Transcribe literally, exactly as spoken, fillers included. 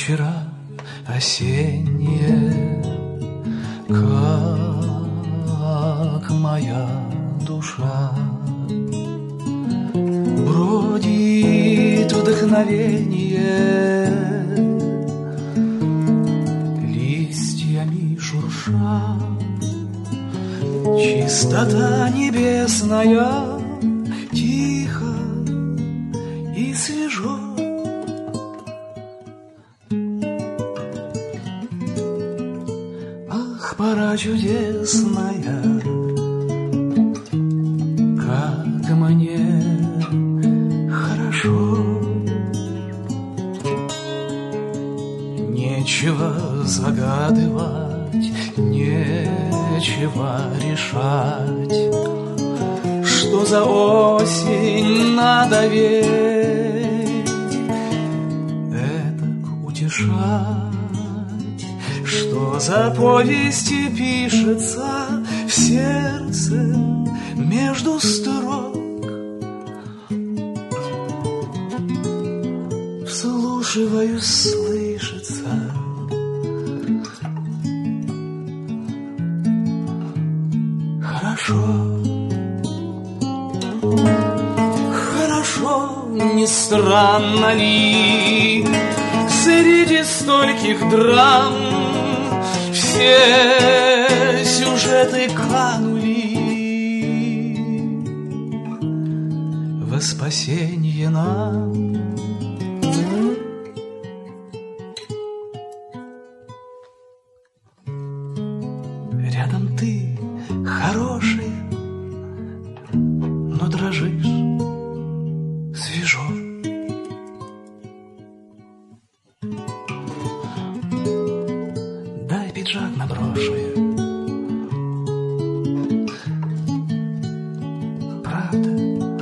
вечера осенние, как моя душа бродит вдохновение, листьями шурша. Чистота небесная, тихо и свежо. Ах, пора чудесная, как мне хорошо. Нечего загадывать, нечего решать, что за осень надо ведь этак утешать, что за повести пишется в сердце между строк. Вслушиваюсь, слышится хорошо, хорошо, не странно ли, среди стольких драм все сюжеты канули во спасенье нам. Рядом ты хороший, но дрожишь, свежо. Дай пиджак наброшу я. Правда,